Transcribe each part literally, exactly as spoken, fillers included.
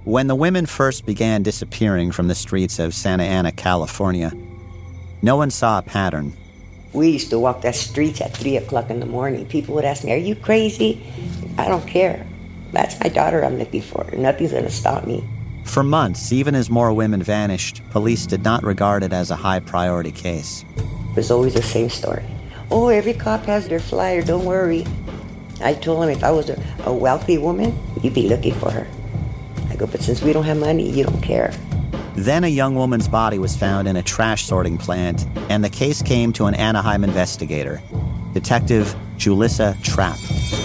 When the women first began disappearing from the streets of Santa Ana, California, no one saw a pattern. We used to walk the streets at three o'clock in the morning. People would ask me, are you crazy? I don't care. That's my daughter I'm looking for. Nothing's going to stop me. For months, even as more women vanished, police did not regard it as a high-priority case. It was always the same story. Oh, every cop has their flyer, don't worry. I told him if I was a, a wealthy woman, you'd be looking for her. I go, but since we don't have money, you don't care. Then a young woman's body was found in a trash sorting plant, and the case came to an Anaheim investigator, Detective Julissa Trapp.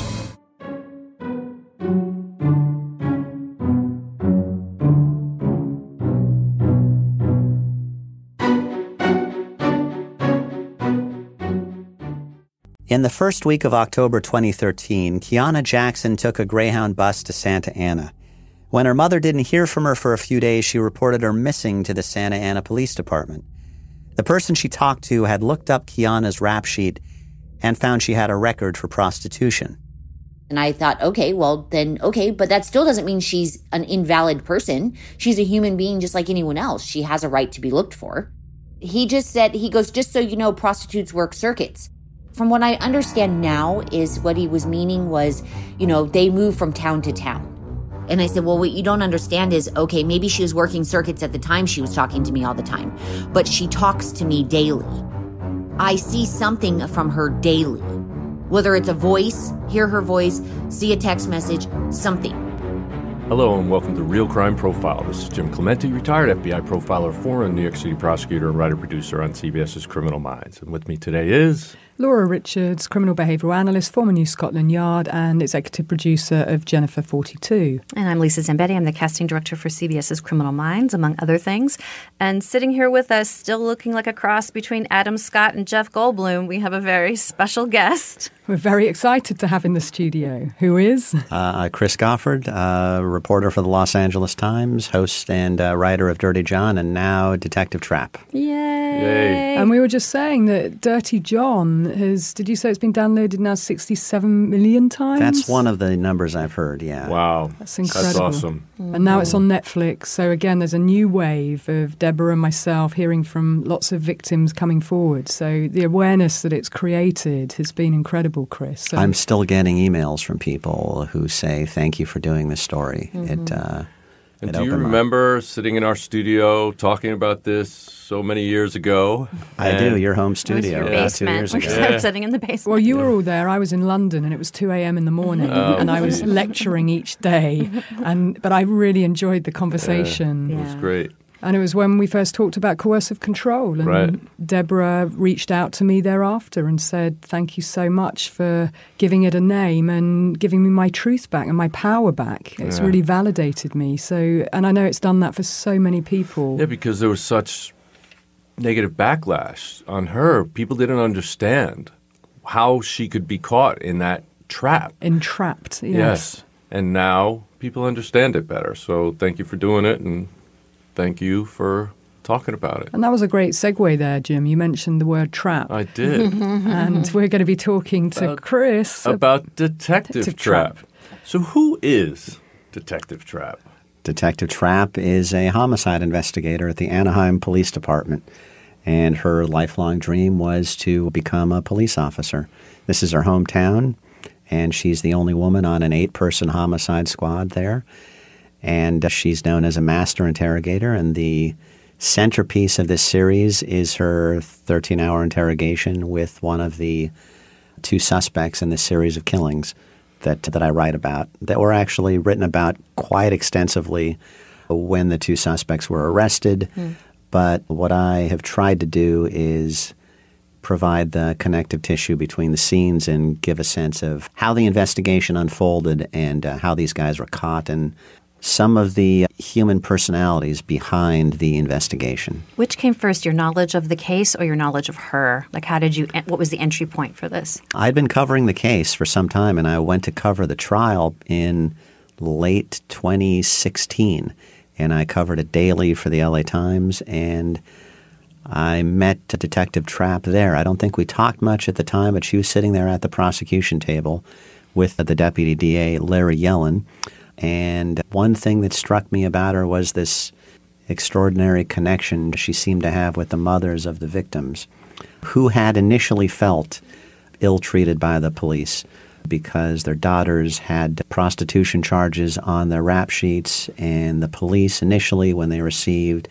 In the first week of October twenty thirteen, Kiana Jackson took a Greyhound bus to Santa Ana. When her mother didn't hear from her for a few days, she reported her missing to the Santa Ana Police Department. The person she talked to had looked up Kiana's rap sheet and found she had a record for prostitution. And I thought, okay, well then, okay, but that still doesn't mean she's an invalid person. She's a human being just like anyone else. She has a right to be looked for. He just said, he goes, just so you know, prostitutes work circuits. From what I understand now is what he was meaning was, you know, they move from town to town. And I said, well, what you don't understand is, okay, maybe she was working circuits at the time she was talking to me all the time, but she talks to me daily. I see something from her daily, whether it's a voice, hear her voice, see a text message, something. Hello and welcome to Real Crime Profile. This is Jim Clemente, retired F B I profiler, former New York City prosecutor, and writer-producer on CBS's Criminal Minds. And with me today is... Laura Richards, criminal behavioural analyst, former New Scotland Yard, and executive producer of Jennifer forty-two. And I'm Lisa Zambetti. I'm the casting director for CBS's Criminal Minds, among other things. And sitting here with us, still looking like a cross between Adam Scott and Jeff Goldblum, we have a very special guest. We're very excited to have in the studio. Who is? Uh, Chris Goffard, uh, reporter for the Los Angeles Times, host and uh, writer of Dirty John, and now Detective Trapp. Yay! Yay. And we were just saying that Dirty John has, did you say it's been downloaded now sixty-seven million times? That's one of the numbers I've heard, yeah. Wow. That's incredible. That's awesome. Mm-hmm. And now it's on Netflix. So again, there's a new wave of Deborah and myself hearing from lots of victims coming forward. So the awareness that it's created has been incredible, Chris. So I'm still getting emails from people who say, thank you for doing this story. Mm-hmm. It, uh, And it do you opened my- remember sitting in our studio talking about this so many years ago? I And- do, your home It was studio your about two basement. years We're ago. just Yeah. sitting in the basement. Well, you were all there. I was in London, and it was two a.m. in the morning, Oh. and I was lecturing each day. And but I really enjoyed the conversation. It was great. And it was when we first talked about coercive control. And Right. Deborah reached out to me thereafter and said, thank you so much for giving it a name and giving me my truth back and my power back. It's Yeah. really validated me. So, and I know it's done that for so many people. Yeah, because there was such negative backlash on her. People didn't understand how she could be caught in that trap. Entrapped, yes. Yes. And now people understand it better. So thank you for doing it, and thank you for talking about it. And that was a great segue there, Jim. You mentioned the word trap. I did. And we're going to be talking to About- Chris About Detective, Detective Trapp. Trapp. So who is Detective Trapp? Detective Trapp is a homicide investigator at the Anaheim Police Department, and her lifelong dream was to become a police officer. This is her hometown, and she's the only woman on an eight-person homicide squad there. And she's known as a master interrogator, and the centerpiece of this series is her thirteen-hour interrogation with one of the two suspects in this series of killings that that I write about, that were actually written about quite extensively when the two suspects were arrested. Mm. But what I have tried to do is provide the connective tissue between the scenes and give a sense of how the investigation unfolded and uh, how these guys were caught and some of the human personalities behind the investigation. Which came first, your knowledge of the case or your knowledge of her? Like, how did you, what was the entry point for this? I'd been covering the case for some time, and I went to cover the trial in late twenty sixteen. And I covered it daily for the L A Times, and I met Detective Trapp there. I don't think we talked much at the time, but she was sitting there at the prosecution table with the deputy D A, Larry Yellen. And one thing that struck me about her was this extraordinary connection she seemed to have with the mothers of the victims, who had initially felt ill-treated by the police because their daughters had prostitution charges on their rap sheets, and the police initially, when they received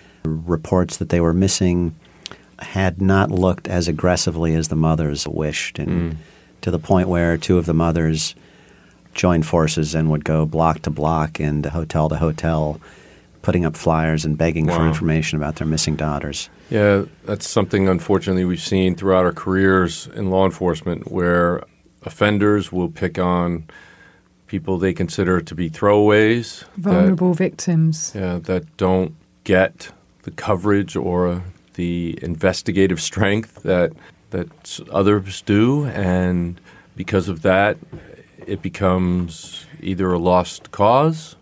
reports that they were missing, had not looked as aggressively as the mothers wished, and mm. to the point where two of the mothers joined forces and would go block to block and hotel to hotel, putting up flyers and begging wow. for information about their missing daughters. Yeah, that's something, unfortunately, we've seen throughout our careers in law enforcement, where offenders will pick on people they consider to be throwaways. Vulnerable that, victims. Yeah, that don't get the coverage or the investigative strength that that others do. And because of that, it becomes either a lost cause,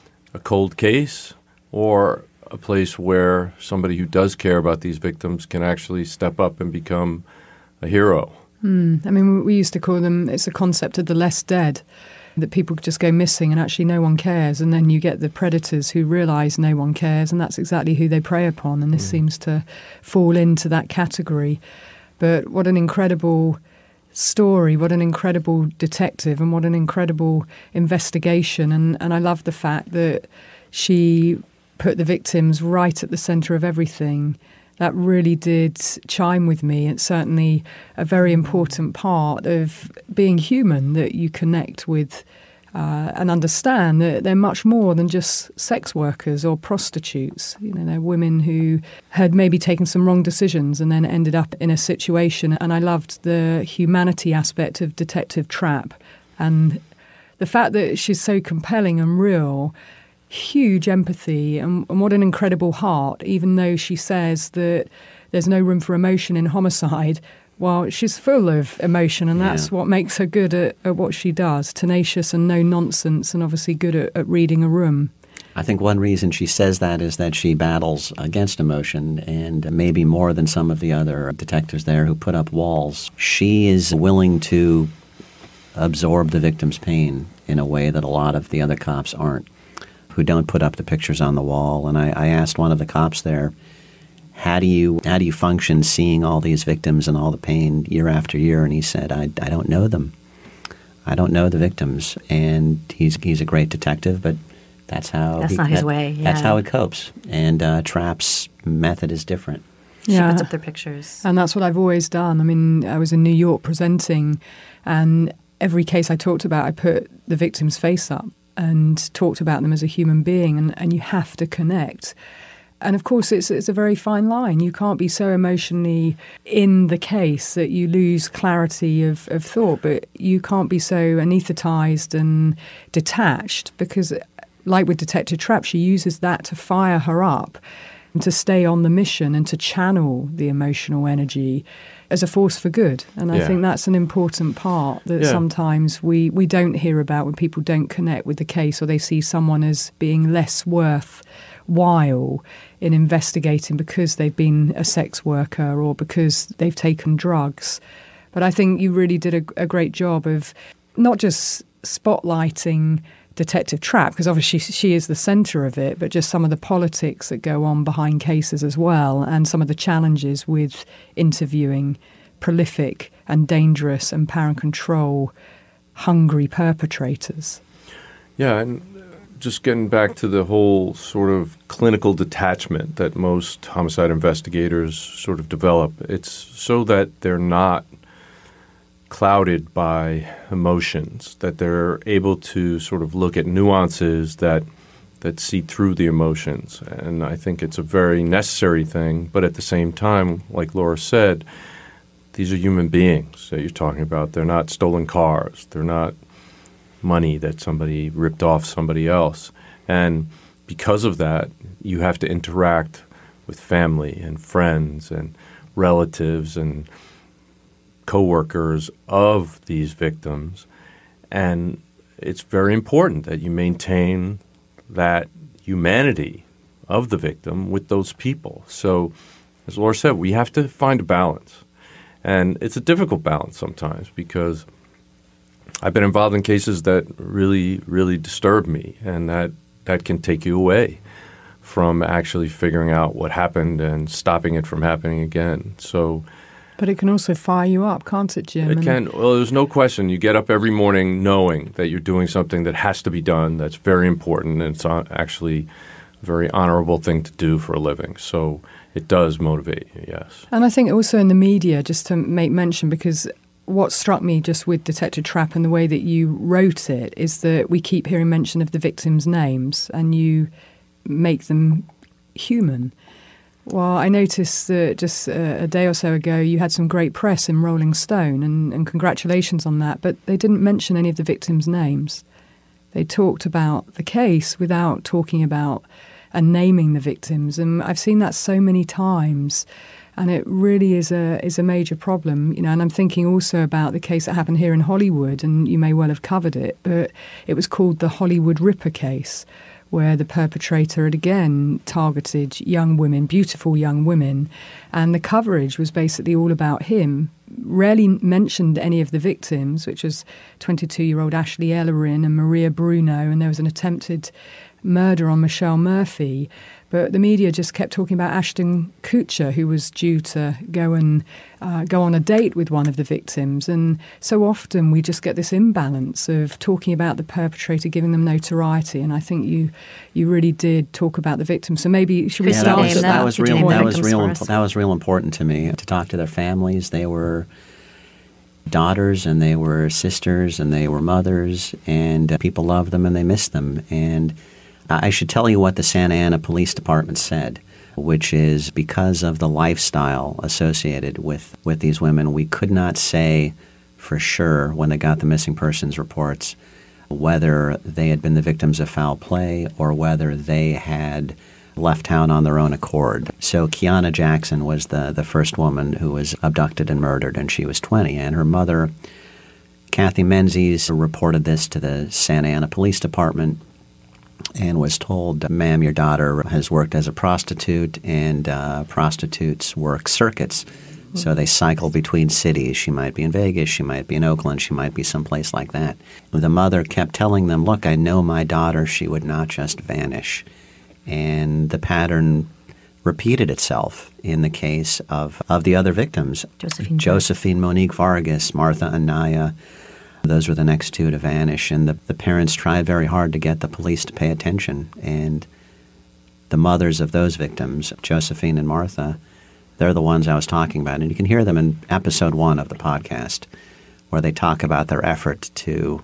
a cold case, or a place where somebody who does care about these victims can actually step up and become a hero. Mm. I mean, we used to call them, it's a concept of the less dead, that people just go missing and actually no one cares. And then you get the predators who realise no one cares, and that's exactly who they prey upon. And this mm. seems to fall into that category. But what an incredible story, what an incredible detective, and what an incredible investigation. And, and I love the fact that she put the victims right at the centre of everything. That really did chime with me. It's certainly a very important part of being human, that you connect with uh, and understand that they're much more than just sex workers or prostitutes. You know, they're women who had maybe taken some wrong decisions and then ended up in a situation. And I loved the humanity aspect of Detective Trapp, and the fact that she's so compelling and real. Huge empathy, and, and what an incredible heart, even though she says that there's no room for emotion in homicide. Well, she's full of emotion, and that's yeah. what makes her good at, at what she does. Tenacious and no nonsense, and obviously good at, at reading a room. I think one reason she says that is that she battles against emotion, and maybe more than some of the other detectives there who put up walls. She is willing to absorb the victim's pain in a way that a lot of the other cops aren't, who don't put up the pictures on the wall. And I, I asked one of the cops there, how do you how do you function seeing all these victims and all the pain year after year? And he said, I, I don't know them. I don't know the victims. And he's he's a great detective, but that's how that's he, not his that, way. Yeah. That's how it copes. And uh, Trapp's method is different. She yeah. puts up their pictures. And that's what I've always done. I mean, I was in New York presenting, and every case I talked about, I put the victim's face up and talked about them as a human being, and, and you have to connect. And of course, it's it's a very fine line. You can't be so emotionally in the case that you lose clarity of, of thought, but you can't be so anaesthetized and detached, because like with Detective Trapp, she uses that to fire her up and to stay on the mission and to channel the emotional energy as a force for good. And I yeah. think that's an important part that yeah. sometimes we, we don't hear about when people don't connect with the case, or they see someone as being less worthwhile in investigating because they've been a sex worker or because they've taken drugs. But I think you really did a, a great job of not just spotlighting Detective Trapp, because obviously she is the centre of it, but just some of the politics that go on behind cases as well, and some of the challenges with interviewing prolific and dangerous and power and control hungry perpetrators. Yeah, and just getting back to the whole sort of clinical detachment that most homicide investigators sort of develop, it's so that they're not clouded by emotions, that they're able to sort of look at nuances that that see through the emotions. And I think it's a very necessary thing. But at the same time, like Laura said, these are human beings that you're talking about. They're not stolen cars. They're not money that somebody ripped off somebody else. And because of that, you have to interact with family and friends and relatives and co-workers of these victims, and it's very important that you maintain that humanity of the victim with those people. So, as Laura said, we have to find a balance, and it's a difficult balance sometimes because I've been involved in cases that really, really disturb me, and that, that can take you away from actually figuring out what happened and stopping it from happening again. So, but it can also fire you up, can't it, Jim? It and can. Well, there's no question. You get up every morning knowing that you're doing something that has to be done, that's very important, and it's actually a very honorable thing to do for a living. So it does motivate you, yes. And I think also in the media, just to make mention, because what struck me just with Detective Trapp and the way that you wrote it is that we keep hearing mention of the victims' names and you make them human. Well, I noticed that just a, a day or so ago you had some great press in Rolling Stone, and, and congratulations on that, but they didn't mention any of the victims' names. They talked about the case without talking about and naming the victims, and I've seen that so many times. And it really is a is a major problem, you know. And I'm thinking also about the case that happened here in Hollywood, and you may well have covered it, but it was called the Hollywood Ripper case, where the perpetrator had again targeted young women, beautiful young women, and the coverage was basically all about him. Rarely mentioned any of the victims, which was twenty-two-year-old Ashley Ellerin and Maria Bruno, and there was an attempted murder on Michelle Murphy. But the media just kept talking about Ashton Kutcher, who was due to go and uh, go on a date with one of the victims. And so often we just get this imbalance of talking about the perpetrator, giving them notoriety. And I think you you really did talk about the victims. So maybe should we Yeah, that start was, at that that? was Could you real. name That the was victims real. for imp- us? That was real important to me to talk to their families. They were daughters, and they were sisters, and they were mothers, and uh, people loved them and they missed them. And I should tell you what the Santa Ana Police Department said, which is because of the lifestyle associated with, with these women, we could not say for sure when they got the missing persons reports whether they had been the victims of foul play or whether they had left town on their own accord. So Kiana Jackson was the, the first woman who was abducted and murdered, and she was twenty. And her mother, Kathy Menzies, reported this to the Santa Ana Police Department and was told, ma'am, your daughter has worked as a prostitute, and uh, prostitutes work circuits. So they cycle between cities. She might be in Vegas, she might be in Oakland, she might be someplace like that. The mother kept telling them, look, I know my daughter, she would not just vanish. And the pattern repeated itself in the case of, of the other victims. Josephine. Josephine Monique Vargas, Martha Anaya. Those were the next two to vanish. And the, the parents tried very hard to get the police to pay attention. And the mothers of those victims, Josephine and Martha, they're the ones I was talking about. And you can hear them in episode one of the podcast where they talk about their effort to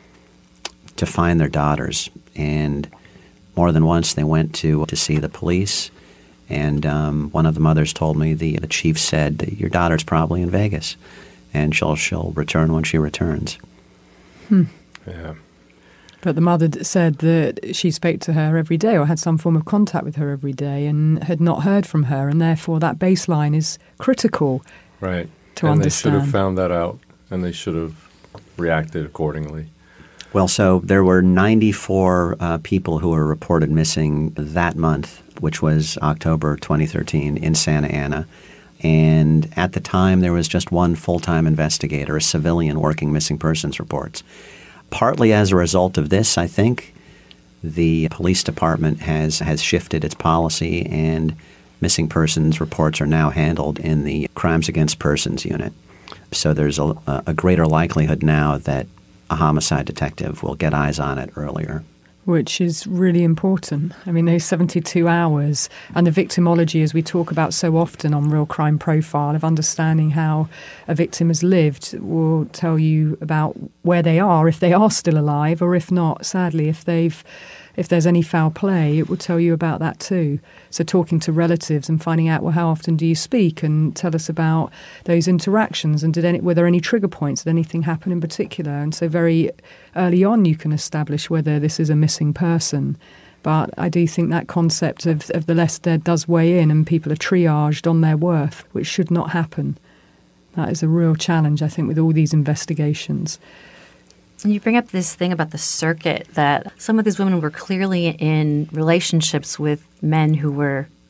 to find their daughters. And more than once they went to to see the police. And um, one of the mothers told me the, the chief said, your daughter's probably in Vegas, and she'll she'll return when she returns. Hmm. Yeah. But the mother d- said that she spoke to her every day or had some form of contact with her every day and had not heard from her, and therefore that baseline is critical. Right. To and understand. they should have found that out, and they should have reacted accordingly. Well, so there were ninety-four uh, people who were reported missing that month, which was October twenty thirteen, in Santa Ana. And at the time, there was just one full-time investigator, a civilian, working missing persons reports. Partly as a result of this, I think, the police department has, has shifted its policy, and missing persons reports are now handled in the Crimes Against Persons unit. So there's a, a greater likelihood now that a homicide detective will get eyes on it earlier. Which is really important. I mean, those seventy-two hours and the victimology, as we talk about so often on Real Crime Profile, of understanding how a victim has lived, will tell you about where they are, if they are still alive, or if not, sadly, if they've if there's any foul play, it will tell you about that too. So talking to relatives and finding out, well, how often do you speak, and tell us about those interactions, and did any, were there any trigger points? Did anything happen in particular? And so very early on you can establish whether this is a missing person. But I do think that concept of, of the less dead does weigh in, and people are triaged on their worth, which should not happen. That is a real challenge, I think, with all these investigations. You bring up this thing about the circuit, that some of these women were clearly in relationships with men who were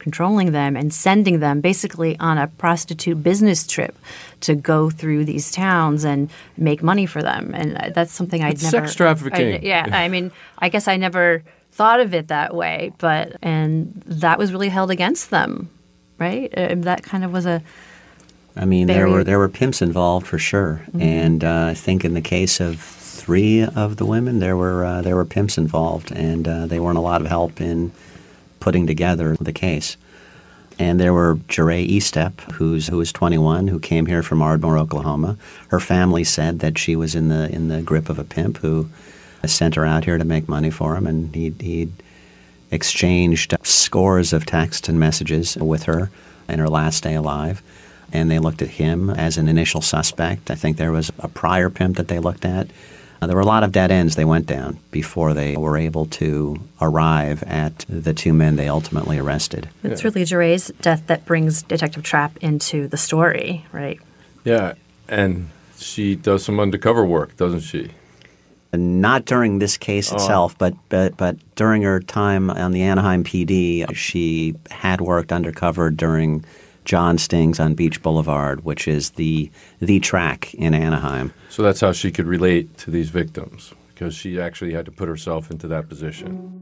controlling them and sending them basically on a prostitute business trip to go through these towns and make money for them. And that's something I'd it's never... sex trafficking. I, yeah, I mean, I guess I never thought of it that way, but and that was really held against them, right? Uh, that kind of was a... I mean, Very- there were there were pimps involved for sure, Mm-hmm. and uh, I think in the case of three of the women, there were uh, there were pimps involved, and uh, they weren't a lot of help in putting together the case. And there were Jeray Estep, who's who was twenty-one, who came here from Ardmore, Oklahoma. Her family said that she was in the in the grip of a pimp who sent her out here to make money for him, and he he'd exchanged scores of texts and messages with her in her last day alive. And they looked at him as an initial suspect. I think there was a prior pimp that they looked at. Uh, there were a lot of dead ends they went down before they were able to arrive at the two men they ultimately arrested. It's really Jeray's death that brings Detective Trapp into the story, right? Yeah, and she does some undercover work, doesn't she? Not during this case itself, but, but but during her time on the Anaheim P D, she had worked undercover during John Sting's on Beach Boulevard, which is the the track in Anaheim. So that's how she could relate to these victims, because she actually had to put herself into that position.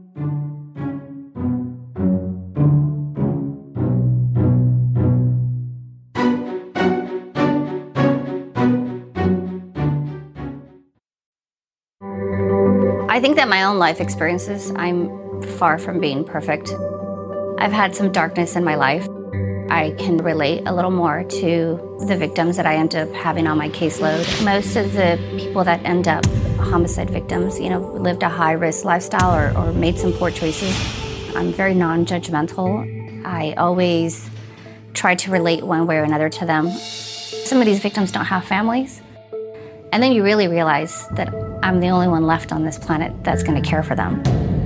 I think that my own life experiences, I'm far from being perfect. I've had some darkness in my life. I can relate a little more to the victims that I end up having on my caseload. Most of the people that end up homicide victims, you know, lived a high-risk lifestyle or, or made some poor choices. I'm very non-judgmental. I always try to relate one way or another to them. Some of these victims don't have families. And then you really realize that I'm the only one left on this planet that's going to care for them.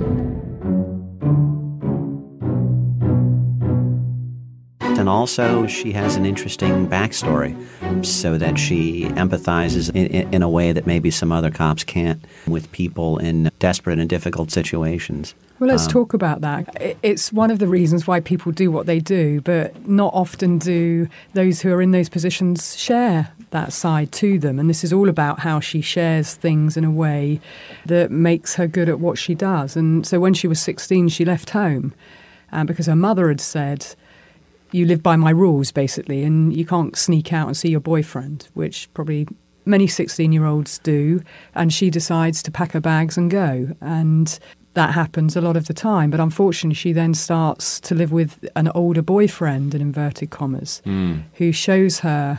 And also, she has an interesting backstory so that she empathizes in, in, in a way that maybe some other cops can't with people in desperate and difficult situations. Well, let's um, talk about that. It's one of the reasons why people do what they do, but not often do those who are in those positions share that side to them. And this is all about how she shares things in a way that makes her good at what she does. And so when she was sixteen, she left home um, because her mother had said, you live by my rules, basically, and you can't sneak out and see your boyfriend, which probably many sixteen-year-olds do. And she decides to pack her bags and go. And that happens a lot of the time. But unfortunately, she then starts to live with an older boyfriend, in inverted commas, mm. who shows her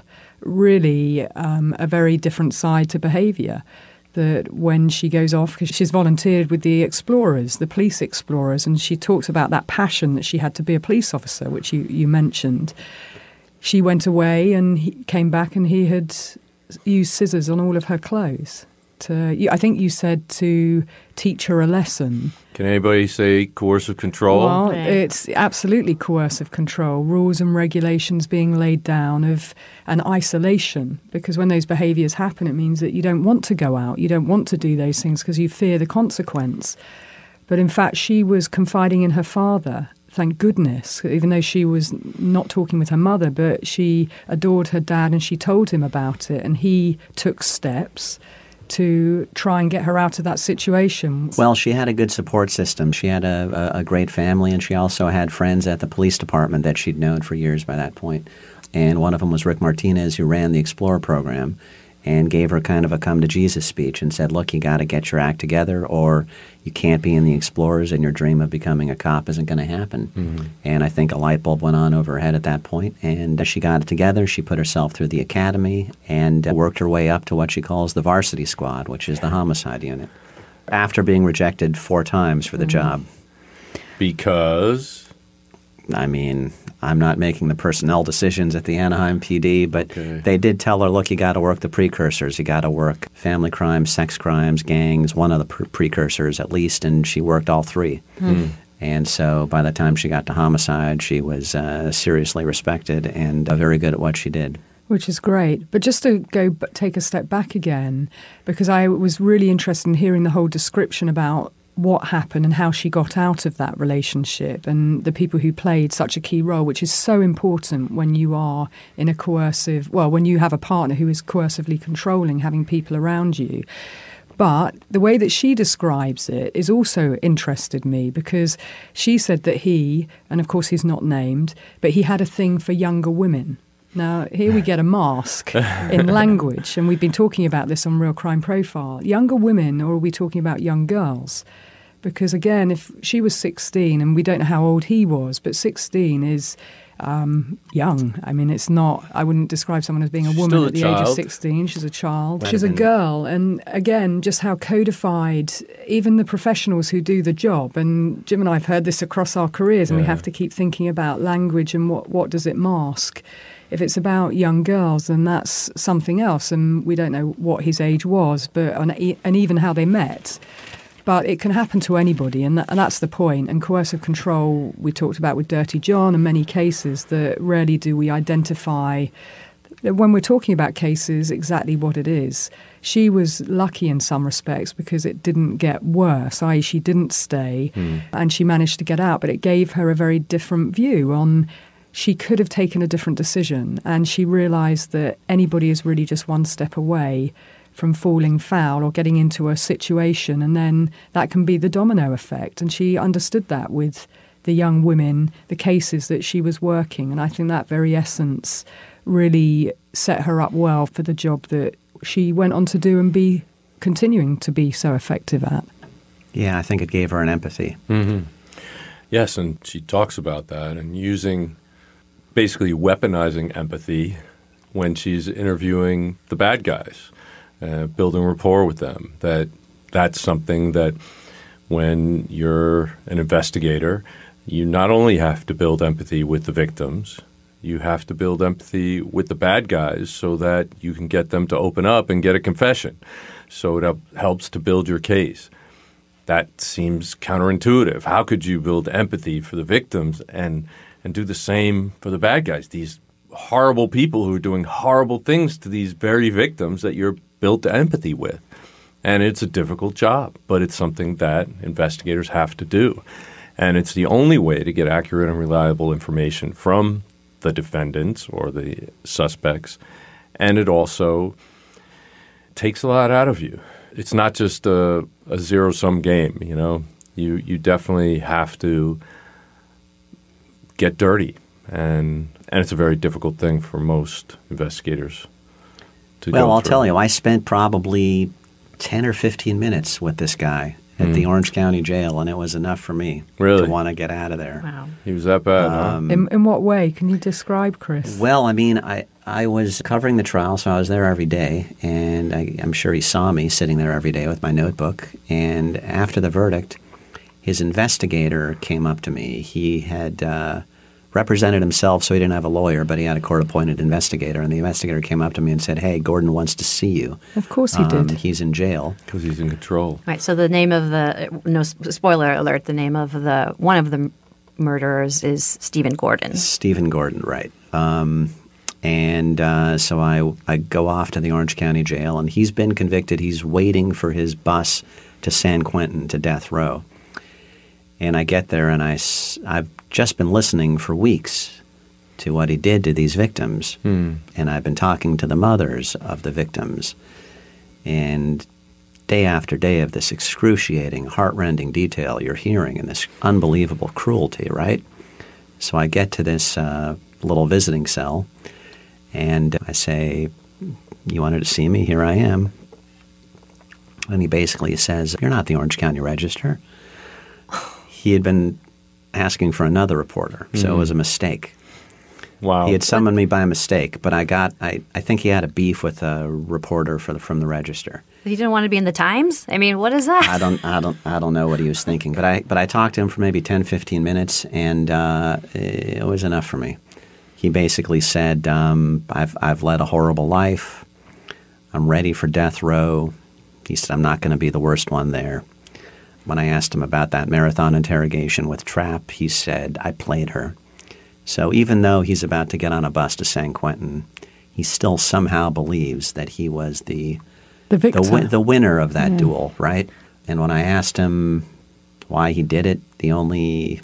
really um, a very different side to behaviour. That when she goes off, because she's volunteered with the explorers, the police explorers, and she talks about that passion that she had to be a police officer, which you, you mentioned. She went away and he came back and he had used scissors on all of her clothes. To, I think you said to teach her a lesson. Can anybody say coercive control? Well, it's absolutely coercive control, rules and regulations being laid down of an isolation, because when those behaviours happen, it means that you don't want to go out, you don't want to do those things because you fear the consequence. But in fact, she was confiding in her father, thank goodness, even though she was not talking with her mother, but she adored her dad and she told him about it, and he took steps to try and get her out of that situation. Well, she had a good support system. She had a, a, a great family, and she also had friends at the police department that she'd known for years by that point. And one of them was Rick Martinez, who ran the Explorer program and gave her kind of a come-to-Jesus speech and said, look, you got to get your act together or you can't be in the Explorers and your dream of becoming a cop isn't going to happen. Mm-hmm. And I think a light bulb went on over her head at that point. And as she got it together, she put herself through the academy and worked her way up to what she calls the varsity squad, which is the homicide unit, after being rejected four times for the mm-hmm. job. Because? I mean, I'm not making the personnel decisions at the Anaheim P D, but okay. they did tell her, look, you got to work the precursors. You got to work family crimes, sex crimes, gangs, one of the pre- precursors at least, and she worked all three. Mm. And so by the time she got to homicide, she was uh, seriously respected and uh, very good at what she did. Which is great. But just to go take a step back again, because I was really interested in hearing the whole description about what happened and how she got out of that relationship, and the people who played such a key role, which is so important when you are in a coercive, well, when you have a partner who is coercively controlling, having people around you. But the way that she describes it is also interested me, because she said that he, and of course he's not named, but he had a thing for younger women. Now, here we get a mask in language, and we've been talking about this on Real Crime Profile. Younger women, or are we talking about young girls? Because again, if she was sixteen, and we don't know how old he was, but sixteen is um, young. I mean, it's not, I wouldn't describe someone as being a She's woman still at a the child. age of sixteen. She's a child. Might She's a have been- girl. And again, just how codified, even the professionals who do the job, and Jim and I have heard this across our careers, and we Yeah. have to keep thinking about language and what, what does it mask. If it's about young girls, then that's something else, and we don't know what his age was, but and, e- and even how they met. But it can happen to anybody, and, that, and that's the point. And coercive control, we talked about with Dirty John, and many cases that rarely do we identify, when we're talking about cases, exactly what it is. She was lucky in some respects because it didn't get worse, that is she didn't stay, Mm. and she managed to get out, but it gave her a very different view on. She could have taken a different decision, and she realised that anybody is really just one step away from falling foul or getting into a situation, and then that can be the domino effect. And she understood that with the young women, the cases that she was working, and I think that very essence really set her up well for the job that she went on to do and be continuing to be so effective at. Yeah, I think it gave her an empathy. Mm-hmm. Yes, and she talks about that and using, basically weaponizing empathy when she's interviewing the bad guys, uh, building rapport with them. That that's something that when you're an investigator, you not only have to build empathy with the victims, you have to build empathy with the bad guys so that you can get them to open up and get a confession. So it up, helps to build your case. That seems counterintuitive. How could you build empathy for the victims and and do the same for the bad guys, these horrible people who are doing horrible things to these very victims that you're built empathy with? And it's a difficult job, but it's something that investigators have to do. And it's the only way to get accurate and reliable information from the defendants or the suspects. And it also takes a lot out of you. It's not just a, a zero-sum game, you know. You you definitely have to get dirty, and and it's a very difficult thing for most investigators to Well, go I'll through. tell you, I spent probably ten or fifteen minutes with this guy at the Orange County Jail, and it was enough for me Really? to want to get out of there. Wow. He was that bad, huh? Um, In, in what way? Can you describe, Chris? Well, I mean, I, I was covering the trial, so I was there every day, and I, I'm sure he saw me sitting there every day with my notebook. And after the verdict, his investigator came up to me. He had uh, represented himself, so he didn't have a lawyer, but he had a court-appointed investigator. And the investigator came up to me and said, "Hey, Gordon wants to see you. Of course he Um, did. He's in jail." Because he's in control. Right. So the name of the no spoiler alert. The name of the one of the murderers is Stephen Gordon. Stephen Gordon, right. Um, and uh, so I, I go off to the Orange County Jail, and he's been convicted. He's waiting for his bus to San Quentin, to death row. And I get there, and I, s- I've just been listening for weeks to what he did to these victims. Hmm. And I've been talking to the mothers of the victims. And day after day of this excruciating, heartrending detail you're hearing and this unbelievable cruelty, right? So I get to this uh, little visiting cell, and I say, "You wanted to see me? Here I am." And he basically says, "You're not the Orange County Register." He had been asking for another reporter, so it was a mistake. Wow. He had summoned me by mistake, but I got, I, I think he had a beef with a reporter for the, from the Register. He didn't want to be in the Times? I mean, what is that? I don't, I don't, I don't know what he was thinking, but I, but I talked to him for maybe ten, fifteen minutes, and uh, it was enough for me. He basically said, um, "I've, I've led a horrible life. I'm ready for death row." He said, "I'm not going to be the worst one there." When I asked him about that marathon interrogation with Trapp, he said, "I played her." So even though he's about to get on a bus to San Quentin, he still somehow believes that he was the The the, victor. wi- the winner of that duel, right? And when I asked him why he did it. The only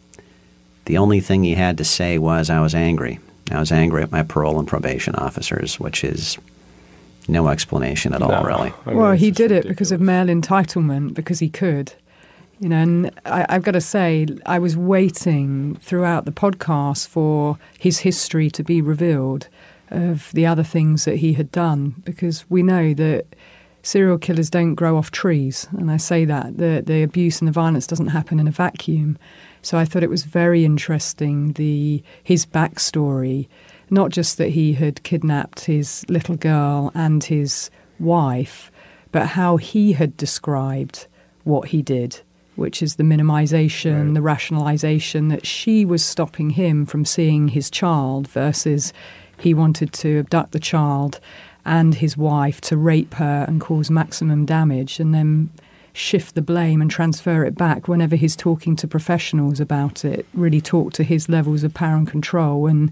the only thing he had to say was, I was angry. I was angry at my parole and probation officers, which is no explanation at all, No. really. I mean, Well, it's he just did it ridiculous. because of male entitlement, because he could. You know, and I, I've got to say, I was waiting throughout the podcast for his history to be revealed of the other things that he had done, because we know that serial killers don't grow off trees. And I say that. The, the abuse and the violence doesn't happen in a vacuum. So I thought it was very interesting, the his backstory, not just that he had kidnapped his little girl and his wife, but how he had described what he did, which is the minimization, Right. the rationalization that she was stopping him from seeing his child versus he wanted to abduct the child and his wife to rape her and cause maximum damage, and then shift the blame and transfer it back whenever he's talking to professionals about it, really talk to his levels of power and control, and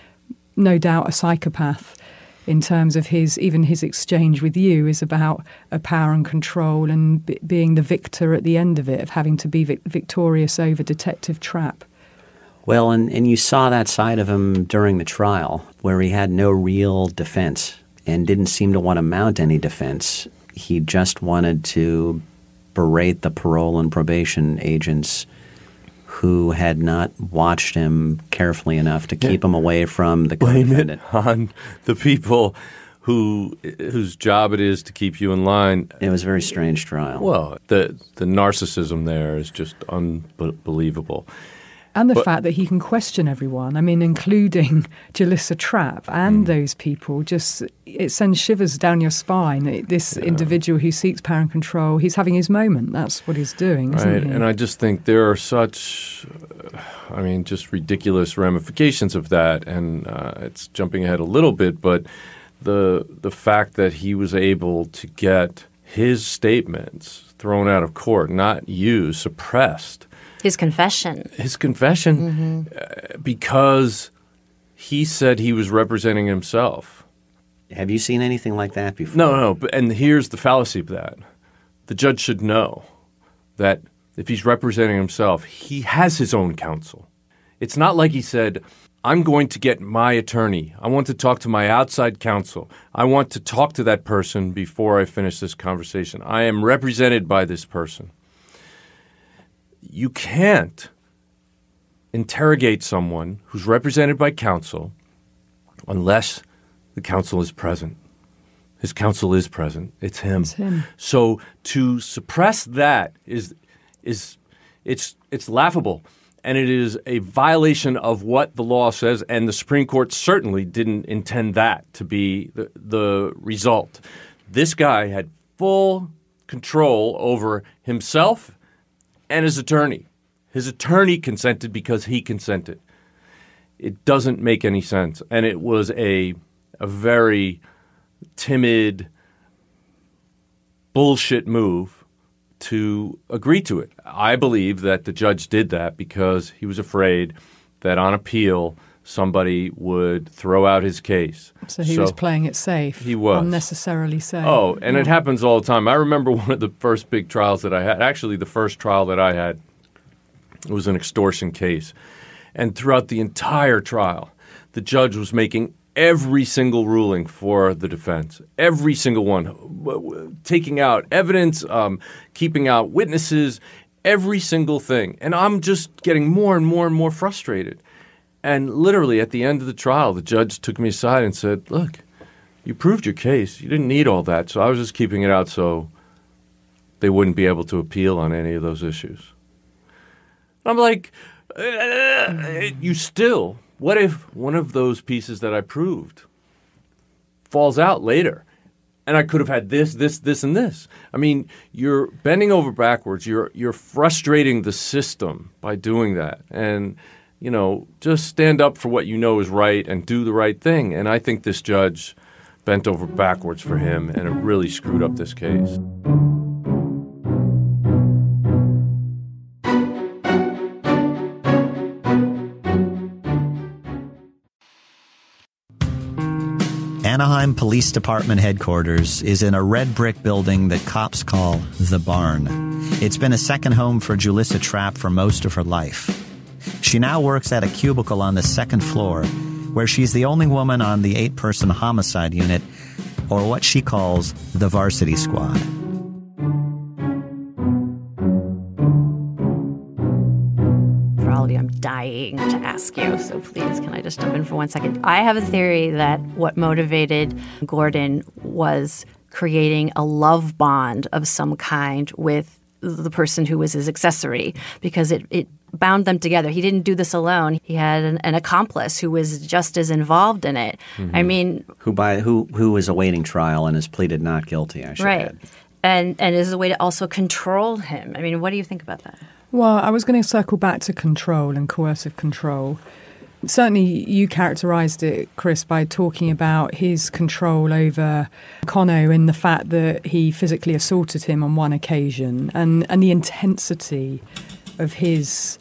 no doubt a psychopath in terms of his, even his exchange with you is about a power and control and b- being the victor at the end of it, of having to be vic- victorious over Detective Trapp. Well, and, and you saw that side of him during the trial, where he had no real defense and didn't seem to want to mount any defense. He just wanted to berate the parole and probation agents who had not watched him carefully enough to keep him away from the Blame co-defendant. it on the people who whose job it is to keep you in line. It was a very strange trial. Well, the the narcissism there is just unbelievable. And the But- fact that he can question everyone, I mean, including Jalissa Trapp and Mm. those people, just it sends shivers down your spine. It- This individual who seeks power and control, he's having his moment. That's what he's doing, isn't Right, he? and I just think there are such, uh, I mean, just ridiculous ramifications of that, and uh, it's jumping ahead a little bit, but the the fact that he was able to get his statements thrown out of court, not used, suppressed, His confession. his confession, uh, because he said he was representing himself. Have you seen anything like that before? No, no, but and here's the fallacy of that. The judge should know that if he's representing himself, he has his own counsel. It's not like he said, I'm going to get my attorney. I want to talk to my outside counsel. I want to talk to that person before I finish this conversation. I am represented by this person. You can't interrogate someone who's represented by counsel unless the counsel is present. His counsel is present. It's him. It's him. So to suppress that is is it's it's laughable, and it is a violation of what the law says, and the Supreme Court certainly didn't intend that to be the, the result. This guy had full control over himself and his attorney. His attorney consented because he consented. It doesn't make any sense, and it was a a very timid bullshit move to agree to it. I believe that the judge did that because he was afraid that on appeal somebody would throw out his case. so he was playing it safe. He was. Unnecessarily safe. Oh, and it happens all the time. I remember one of the first big trials that I had, actually the first trial that I had, it was an extortion case. And throughout the entire trial, the judge was making every single ruling for the defense, every single one, w- w- taking out evidence, um, keeping out witnesses, every single thing. And I'm just getting more and more and more frustrated. And literally at the end of the trial, the judge took me aside and said, look, you proved your case. You didn't need all that. So I was just keeping it out so they wouldn't be able to appeal on any of those issues. I'm like, uh, you still, what if one of those pieces that I proved falls out later? And I could have had this, this, this, and this. I mean, you're bending over backwards. You're you're frustrating the system by doing that. And, you know, just stand up for what you know is right and do the right thing. And I think this judge bent over backwards for him, and it really screwed up this case. Anaheim Police Department headquarters is in a red brick building that cops call The Barn. It's been a second home for Julissa Trapp for most of her life. She now works at a cubicle on the second floor, where she's the only woman on the eight-person homicide unit, or what she calls the varsity squad. For all of you, I'm dying to ask you, so please, can I just jump in for one second? I have a theory that what motivated Gordon was creating a love bond of some kind with the person who was his accessory, because it, it bound them together. He didn't do this alone. He had an, an accomplice who was just as involved in it. Mm-hmm. I mean, who by who who was awaiting trial and has pleaded not guilty, I should right. add. And and is a way to also control him. I mean, what do you think about that? Well, I was going to circle back to control and coercive control. Certainly, you characterised it, Chris, by talking about his control over Conno in the fact that he physically assaulted him on one occasion, and, and the intensity of his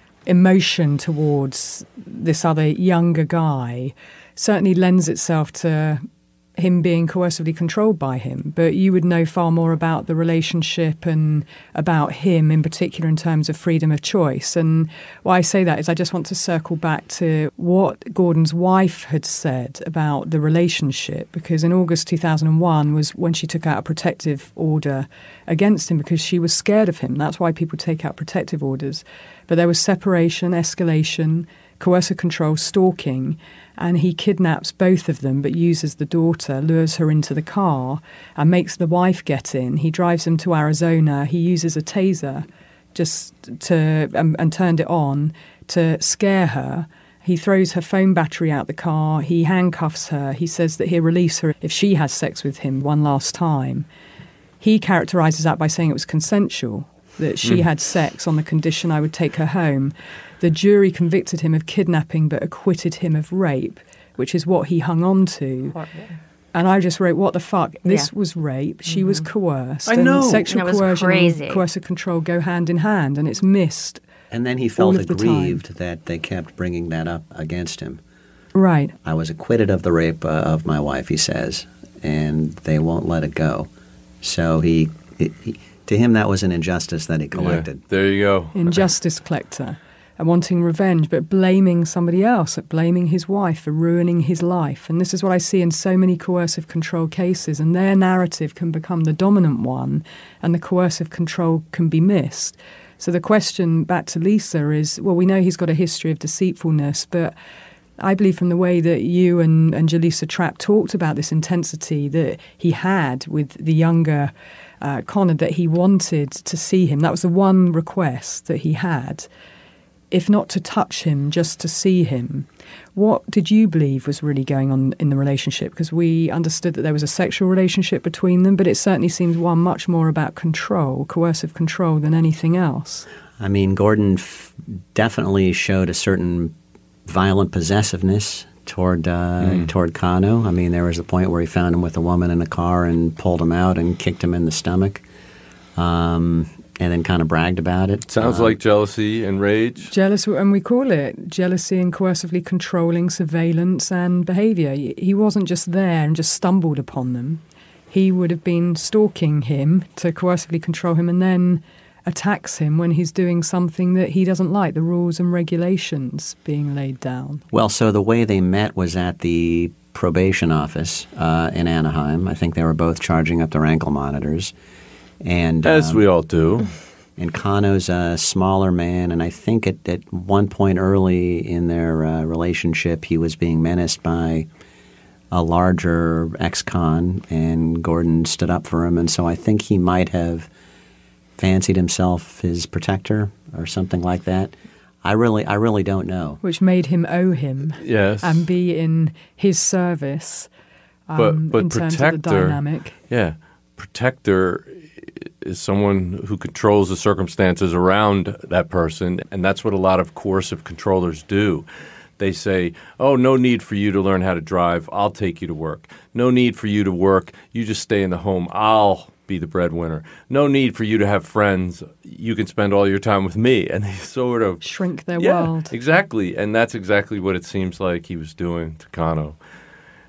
emotion towards this other younger guy certainly lends itself to him being coercively controlled by him. But you would know far more about the relationship and about him in particular in terms of freedom of choice. And why I say that is I just want to circle back to what Gordon's wife had said about the relationship, because in August two thousand one was when she took out a protective order against him because she was scared of him. That's why people take out protective orders. But there was separation, escalation, coercive control, stalking, and he kidnaps both of them but uses the daughter, lures her into the car and makes the wife get in. He drives them to Arizona. He uses a taser just to um, and turned it on to scare her. He throws her phone battery out the car. He handcuffs her. He says that he'll release her if she has sex with him one last time. He characterises that by saying it was consensual, that she mm. had sex on the condition I would take her home. The jury convicted him of kidnapping but acquitted him of rape, which is what he hung on to. Horrible. And I just wrote, what the fuck? This yeah. was rape. She mm-hmm. was coerced. I know. And sexual that was coercion crazy. and coercive control go hand in hand, and it's missed. And then he felt aggrieved aggrieved that they kept bringing that up against him. Right. I was acquitted of the rape uh, of my wife, he says, and they won't let it go. So he, he, he to him, that was an injustice that he collected. Yeah, there you go. Injustice collector. And wanting revenge, but blaming somebody else, blaming his wife for ruining his life. And this is what I see in so many coercive control cases, and their narrative can become the dominant one, and the coercive control can be missed. So the question back to Lisa is, well, we know he's got a history of deceitfulness, but I believe from the way that you and, and Julissa Trapp talked about this intensity that he had with the younger uh, Connor, that he wanted to see him. That was the one request that he had, if not to touch him, just to see him. What did you believe was really going on in the relationship? Because we understood that there was a sexual relationship between them, but it certainly seems one much more about control, coercive control, than anything else. I mean, Gordon f- definitely showed a certain violent possessiveness toward uh, mm. toward Conno. I mean, there was a point where he found him with a woman in a car and pulled him out and kicked him in the stomach. Um And then kind of bragged about it. Sounds um, like jealousy and rage. Jealous, and we call it jealousy and coercively controlling surveillance and behaviour. He wasn't just there and just stumbled upon them. He would have been stalking him to coercively control him, and then attacks him when he's doing something that he doesn't like, the rules and regulations being laid down. Well, so the way they met was at the probation office uh, in Anaheim. I think they were both charging up their ankle monitors. And As um, we all do. And Conno's a smaller man, and I think at, at one point early in their uh, relationship, he was being menaced by a larger ex-con, and Gordon stood up for him. And so I think he might have fancied himself his protector or something like that. I really, I really don't know. Which made him owe him, yes, and be in his service. Um, but but in protector, terms of the dynamic. Yeah, protector is someone who controls the circumstances around that person, and that's what a lot of coercive controllers do. They say, oh, no need for you to learn how to drive. I'll take you to work. No need for you to work. You just stay in the home. I'll be the breadwinner. No need for you to have friends. You can spend all your time with me. And they sort of shrink their yeah, world. Exactly. And that's exactly what it seems like he was doing to Conno.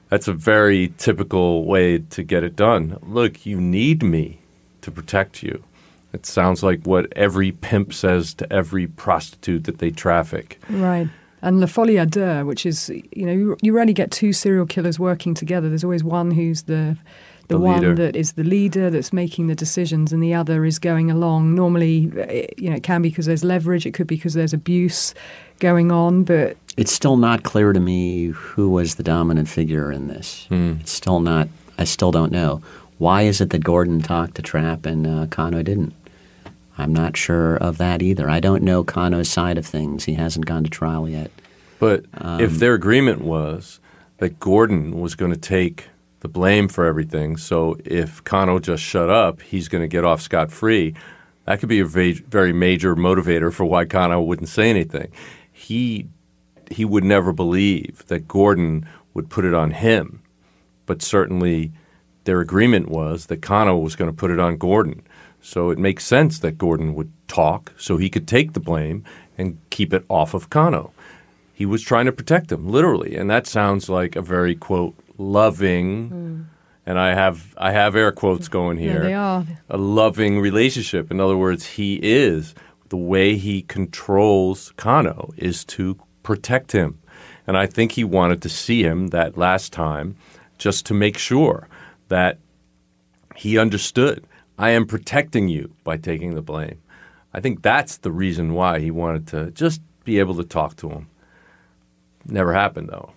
That's a very typical way to get it done. Look, you need me to protect you. It sounds like what every pimp says to every prostitute that they traffic. Right. And La Folie à Deux, which is, you know, you, you rarely get two serial killers working together. There's always one who's the the, the one leader. that is the leader that's making the decisions, and the other is going along. Normally, you know, it can be because there's leverage. It could be because there's abuse going on, but it's still not clear to me who was the dominant figure in this. Mm. It's still not. I still don't know. Why is it that Gordon talked to Trapp and uh, Kano didn't? I'm not sure of that either. I don't know Kano's side of things. He hasn't gone to trial yet. But Um, if their agreement was that Gordon was going to take the blame for everything, so if Kano just shut up, he's going to get off scot-free, that could be a va- very major motivator for why Kano wouldn't say anything. He he would never believe that Gordon would put it on him, but certainly their agreement was that Kano was going to put it on Gordon. So it makes sense that Gordon would talk so he could take the blame and keep it off of Kano. He was trying to protect him, literally, and that sounds like a very, quote, loving, mm. and I have I have air quotes going here, yeah, they are. a loving relationship. In other words, he is, the way he controls Kano is to protect him. And I think he wanted to see him that last time just to make sure that he understood. I am protecting you by taking the blame. I think that's the reason why he wanted to just be able to talk to him. Never happened, though.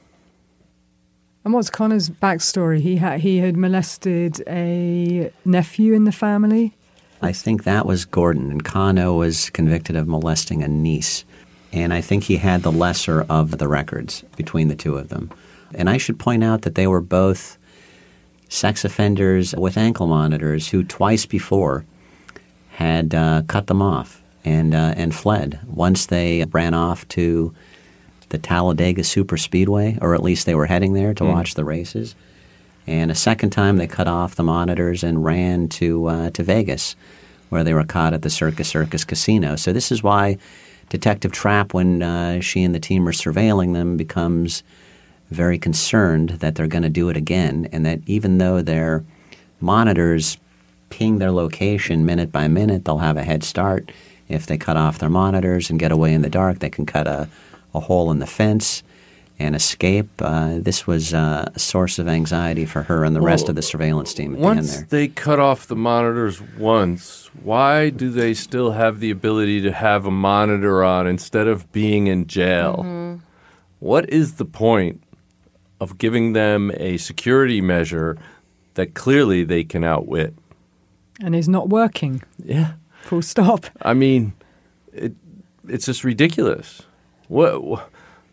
And what's Connor's backstory? He had he had molested a nephew in the family. I think that was Gordon, and Kano was convicted of molesting a niece. And I think he had the lesser of the records between the two of them. And I should point out that they were both sex offenders with ankle monitors who twice before had uh, cut them off and uh, and fled. Once they ran off to the Talladega Super Speedway, or at least they were heading there to mm. watch the races. And a second time they cut off the monitors and ran to uh, to Vegas, where they were caught at the Circus Circus Casino. So this is why Detective Trapp, when uh, she and the team are surveilling them, becomes very concerned that they're going to do it again, and that even though their monitors ping their location minute by minute, they'll have a head start. If they cut off their monitors and get away in the dark, they can cut a, a hole in the fence and escape. Uh, this was uh, a source of anxiety for her and the well, rest of the surveillance team at once the end there. They cut off the monitors once, why do they still have the ability to have a monitor on instead of being in jail? Mm-hmm. What is the point of giving them a security measure that clearly they can outwit? And is not working. Yeah. Full stop. I mean, it, it's just ridiculous. What? what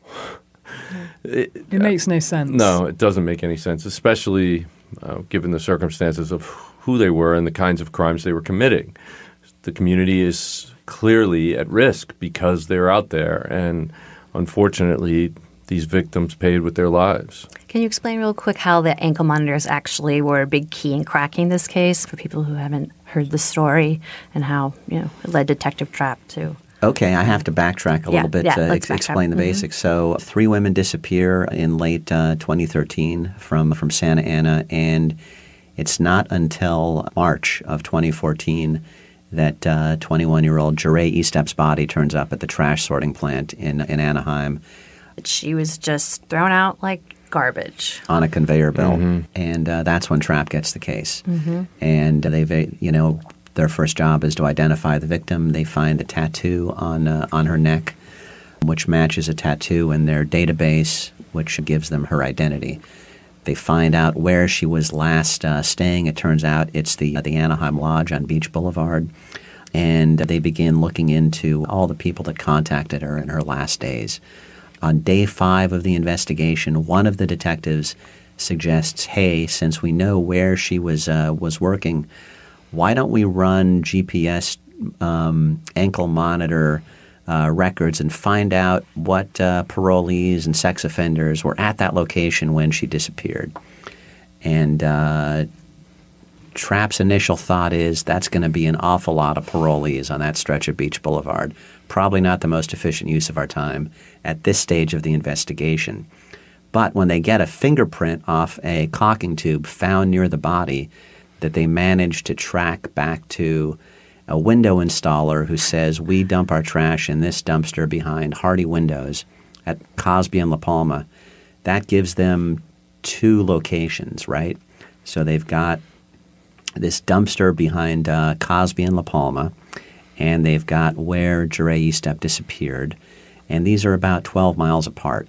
it, it makes no sense. No, it doesn't make any sense, especially uh, given the circumstances of who they were and the kinds of crimes they were committing. The community is clearly at risk because they're out there, and unfortunately, these victims paid with their lives. Can you explain real quick how the ankle monitors actually were a big key in cracking this case for people who haven't heard the story, and how, you know, it led Detective Trapp to? Okay, I have to backtrack a yeah, little bit yeah, to let's ex- explain the mm-hmm. basics. So three women disappear in late uh, twenty thirteen from, from Santa Ana, and it's not until March of twenty fourteen that uh, twenty-one-year-old Jeray Estep's body turns up at the trash sorting plant in, in Anaheim. She was just thrown out like garbage on a conveyor belt, mm-hmm. and uh, that's when Trapp gets the case. Mm-hmm. And they, you know, their first job is to identify the victim. They find a tattoo on uh, on her neck, which matches a tattoo in their database, which gives them her identity. They find out where she was last uh, staying. It turns out it's the uh, the Anaheim Lodge on Beach Boulevard. And they begin looking into all the people that contacted her in her last days. On day five of the investigation, one of the detectives suggests, hey, since we know where she was uh, was working, why don't we run G P S um, ankle monitor uh, records and find out what uh, parolees and sex offenders were at that location when she disappeared? And uh, Trapp's initial thought is that's going to be an awful lot of parolees on that stretch of Beach Boulevard. Probably not the most efficient use of our time at this stage of the investigation. But when they get a fingerprint off a caulking tube found near the body that they manage to track back to a window installer who says, we dump our trash in this dumpster behind Hardy Windows at Cosby and La Palma, that gives them two locations, right? So they've got this dumpster behind uh, Cosby and La Palma, and they've got where Jeray Estep disappeared, and these are about twelve miles apart.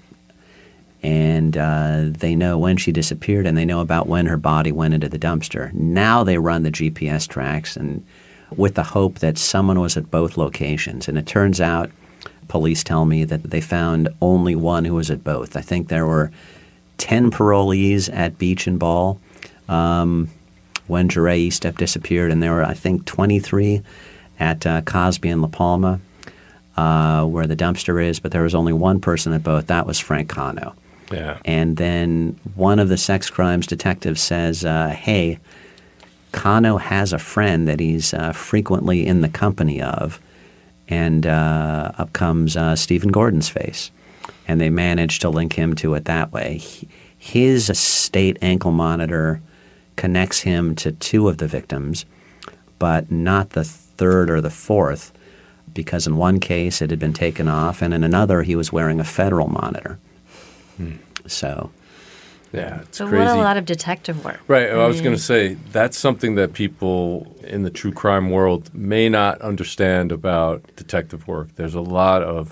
And uh, they know when she disappeared, and they know about when her body went into the dumpster. Now they run the G P S tracks and with the hope that someone was at both locations. And it turns out, police tell me, that they found only one who was at both. I think there were ten parolees at Beach and Ball um, when Jeray Estep disappeared, and there were, I think, twenty-three at uh, Cosby and La Palma uh, where the dumpster is, but there was only one person at both. That was Frank Cano. Yeah. And then one of the sex crimes detectives says, uh, hey, Cano has a friend that he's uh, frequently in the company of, and uh, up comes uh, Stephen Gordon's face. And they managed to link him to it that way. He, his state ankle monitor connects him to two of the victims, but not the third or the fourth, because in one case it had been taken off, and in another he was wearing a federal monitor. Hmm. So... Yeah, it's so crazy. what a lot of detective work. Right. I was going to say that's something that people in the true crime world may not understand about detective work. There's a lot of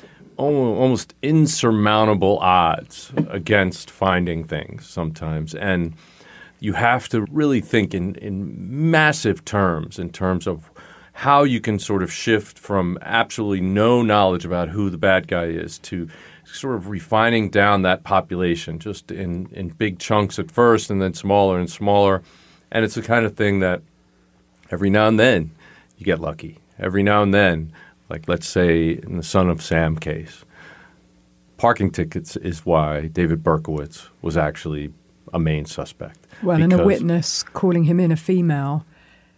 almost insurmountable odds against finding things sometimes. And you have to really think in, in massive terms, in terms of how you can sort of shift from absolutely no knowledge about who the bad guy is to sort of refining down that population just in, in big chunks at first and then smaller and smaller. And it's the kind of thing that every now and then you get lucky. Every now and then, like let's say in the Son of Sam case, parking tickets is why David Berkowitz was actually a main suspect. Well, and a witness calling him in, a female,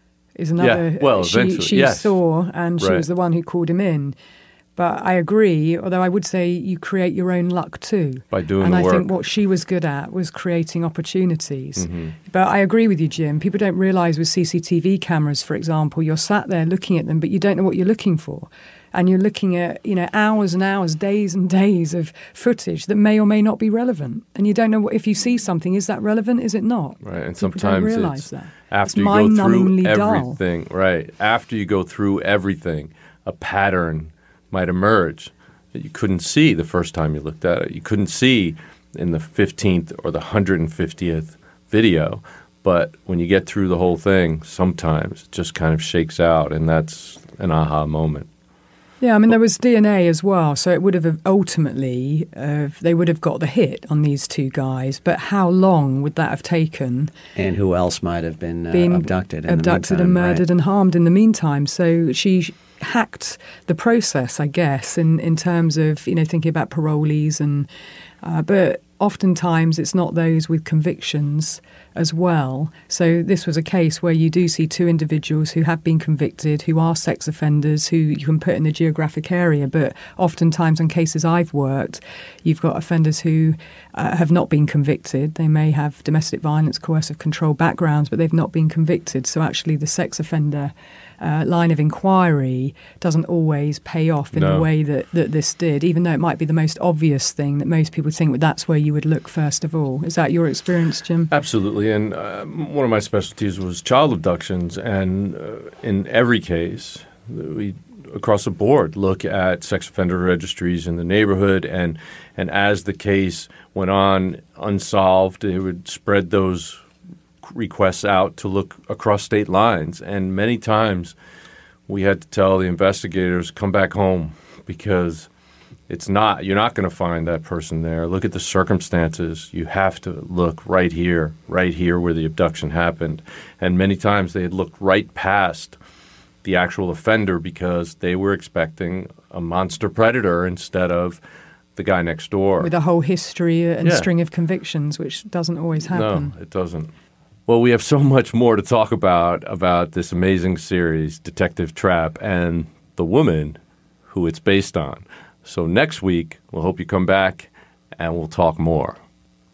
is another. Yeah, well, she, eventually, she yes. saw, and she Right. was the one who called him in. But I agree, although I would say you create your own luck too. By doing and the I work. think what she was good at was creating opportunities. Mm-hmm. But I agree with you, Jim. People don't realise with C C T V cameras, for example, you're sat there looking at them, but you don't know what you're looking for. And you're looking at, you know, hours and hours, days and days of footage that may or may not be relevant. And you don't know what, if you see something, is that relevant? Is it not? Right, and People sometimes don't realise it's that. after it's you go through mind-numbingly dull. everything, right? After you go through everything, a pattern might emerge that you couldn't see the first time you looked at it. You couldn't see in the fifteenth or the one hundred fiftieth video. But when you get through the whole thing, sometimes it just kind of shakes out, and that's an aha moment. Yeah, I mean, there was D N A as well, so it would have ultimately, uh, they would have got the hit on these two guys, but how long would that have taken? And who else might have been, uh, been abducted in abducted the meantime, and murdered right? and harmed in the meantime? So she hacked the process, I guess, in, in terms of, you know, thinking about parolees and, uh, but oftentimes it's not those with convictions as well. So this was a case where you do see two individuals who have been convicted, who are sex offenders, who you can put in the geographic area. But oftentimes in cases I've worked, you've got offenders who uh, have not been convicted. They may have domestic violence, coercive control backgrounds, but they've not been convicted. So actually the sex offender Uh, line of inquiry doesn't always pay off in No. the way that, that this did, even though it might be the most obvious thing that most people think, well, that's where you would look first of all. Is that your experience, Jim? Absolutely. And uh, one of my specialties was child abductions. And uh, in every case, we across the board look at sex offender registries in the neighborhood. And, and as the case went on unsolved, it would spread those requests out to look across state lines. And many times we had to tell the investigators, come back home, because it's not, you're not going to find that person there. Look at the circumstances. You have to look right here, right here where the abduction happened. And many times they had looked right past the actual offender because they were expecting a monster predator instead of the guy next door. With a whole history and Yeah. string of convictions, which doesn't always happen. No, it doesn't. Well, we have so much more to talk about, about this amazing series, Detective Trapp, and the woman who it's based on. So next week, we'll hope you come back and we'll talk more.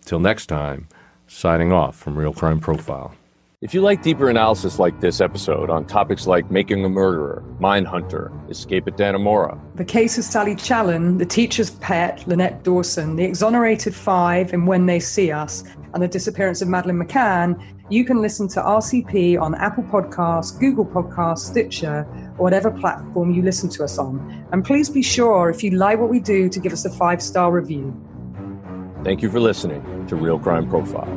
Till next time, signing off from Real Crime Profile. If you like deeper analysis like this episode on topics like Making a Murderer, Mindhunter, Escape at Dannemora, The Case of Sally Challen, The Teacher's Pet, Lynette Dawson, The Exonerated Five and When They See Us, and The Disappearance of Madeleine McCann, you can listen to R C P on Apple Podcasts, Google Podcasts, Stitcher, or whatever platform you listen to us on. And please be sure, if you like what we do, to give us a five-star review. thank you for listening to Real Crime Profile.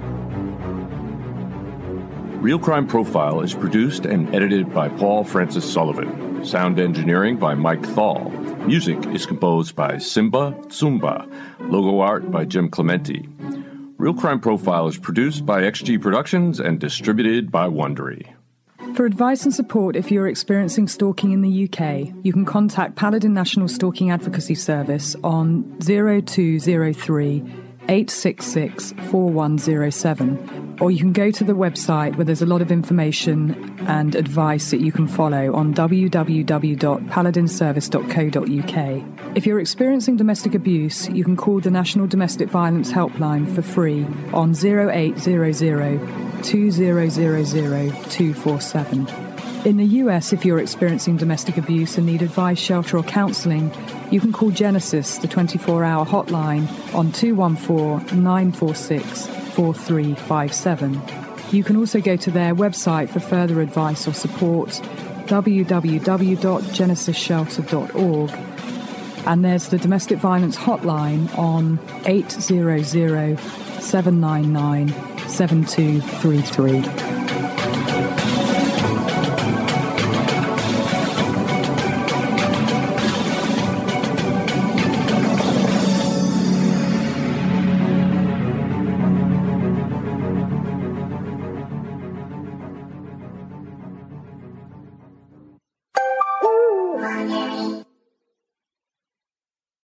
Real Crime Profile is produced and edited by Paul Francis Sullivan. Sound engineering by Mike Thal. Music is composed by Simba Tsumba. Logo art by Jim Clementi. Real Crime Profile is produced by X G Productions and distributed by Wondery. For advice and support if you're experiencing stalking in the U K, you can contact Paladin National Stalking Advocacy Service on zero two zero three, eight six six, four one zero seven, or you can go to the website where there's a lot of information and advice that you can follow on w w w dot paladin service dot co dot u k. If you're experiencing domestic abuse, you can call the National Domestic Violence Helpline for free on zero eight zero zero, two zero zero zero, two four seven. In the U S, if you're experiencing domestic abuse and need advice, shelter or counselling, you can call Genesis, the twenty-four hour hotline, on two one four, nine four six, four three five seven. You can also go to their website for further advice or support, w w w dot genesis shelter dot org. And there's the Domestic Violence Hotline on eight hundred, seven nine nine, seven two three three.